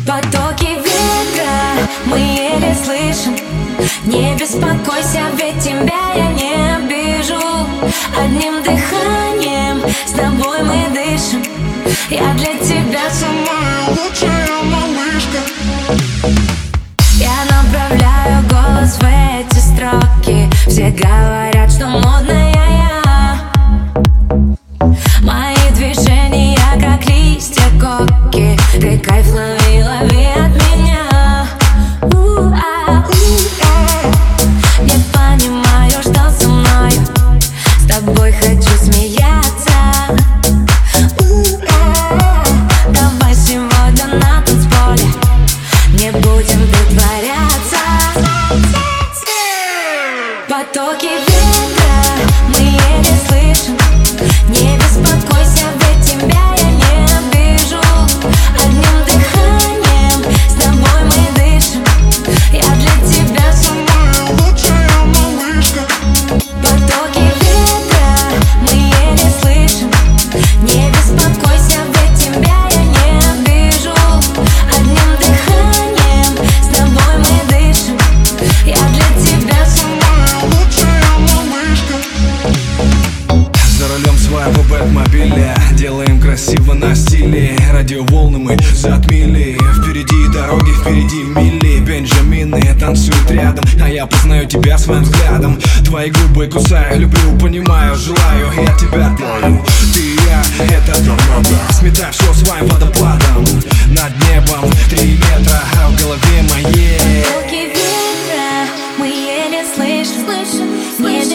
Потоки ветра мы еле слышим. Не беспокойся, ведь тебя я не обижу. Одним дыханием с тобой мы дышим. Я для тебя самая лучшая малышка. Я направляю голос в эти строки. Все говорят, что модная я. Мои движения как листья коки. Ты кайф лови, лови от меня. Не понимаю, что со мною. С тобой хочу смеяться. Давай сегодня на танцполе не будем притворяться. Потоки ветра мы еле слышим. Не беспокойся, ведь тебя я не обижу. Одним дыханием с тобой мы дышим. Я для тебя самая лучшая малышка. Потоки ветра мы еле слышим. Не беспокойся, ведь тебя я не обижу. Одним дыханием с тобой мы дышим. Я для тебя самая лучшая малышка. За рулем своего бэтмобиля делаем красиво на стиле. Радиоволны мы затмили. Впереди дороги, впереди мили. Бенджамины танцуют рядом, а я познаю тебя своим взглядом. Твои губы кусаю, люблю, понимаю, желаю. Я тебя дарю, ты и я, это торнадо. Сметай все своим водопадом. Над небом 3 метра, а в голове моей Потоки ветра мы еле слышим. Не